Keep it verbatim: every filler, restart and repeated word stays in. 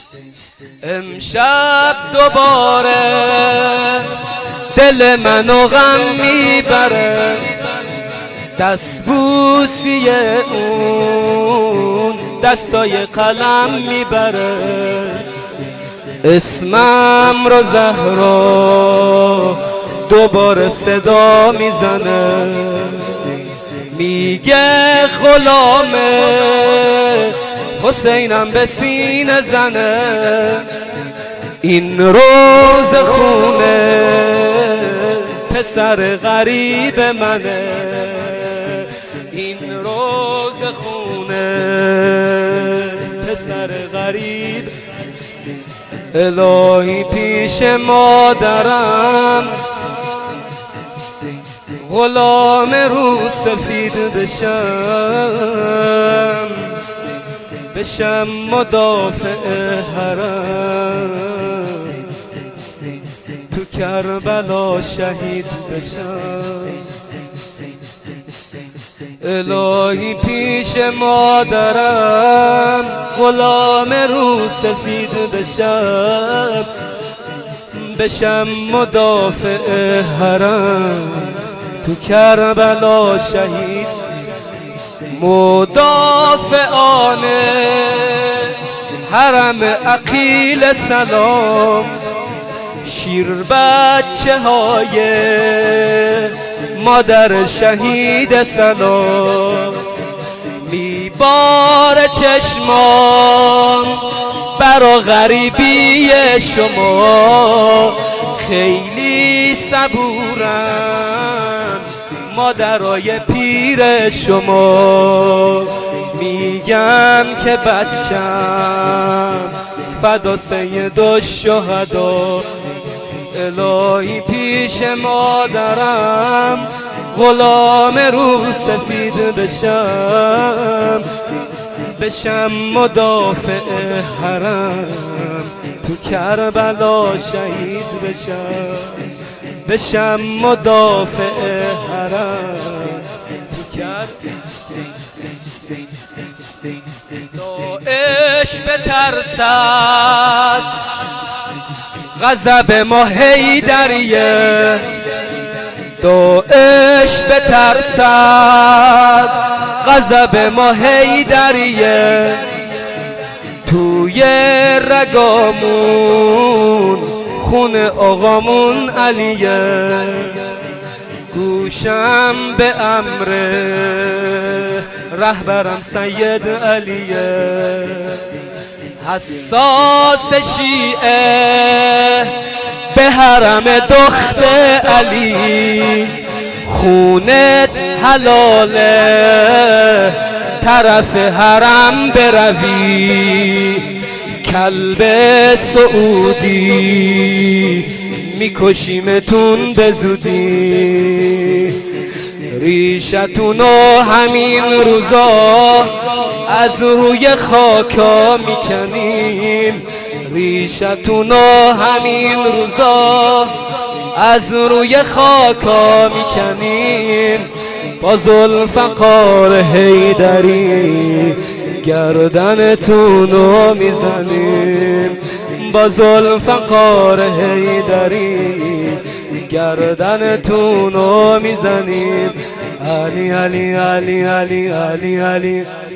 امشب دوباره دل منو غم میبره، دستبوسی اون دستای قلم میبره، اسمم رو زهرا دوباره صدا میزنه، میگه غلام حسینم به سینه زنه. این روز خونه پسر غریب منه، این روز خونه پسر غریب. الهی پیش مادرم غلام رو سفید بشم، بشم مدافع حرم، تو کربلا شهید بشم. الهی پیش مادرم غلام رو سفید بشم، بشم مدافع حرم، تو کربلا شهید. مدافعان حرم عقیل سلام، شیر بچه های مادر شهید سلام، میبار چشمان برا غریبی شما، خیلی صبورم مادرای پیر شما. میگم که بچم فدا سید الشهدا، الهی پیش مادرم غلام رو سفید بشم، بشم مدافع حرم، تو کربلا شهید بشم، بشم مدافع حرم، تو کربلا. داعش بترسد غضب ما حیدریه، داعش بترسد غضب ما حیدریه، توی رگامون خون آقامون علیه، گوشم به امر رهبرم سید علیه، حساس شیعه به حرم دخت علی، خونت حلاله طرف حرم بروی، کلب سعودی میکشیمتون به زودی، ریشتونو همین روزا از روی خاکا میکنیم، ریشتونو همین روزا از روی خاکا میکنیم، با ذوالفقار حیدری گردنتونو میزنیم، با ذوالفقار حیدری گردنتونو میزنیم. علی علی علی علی علی علی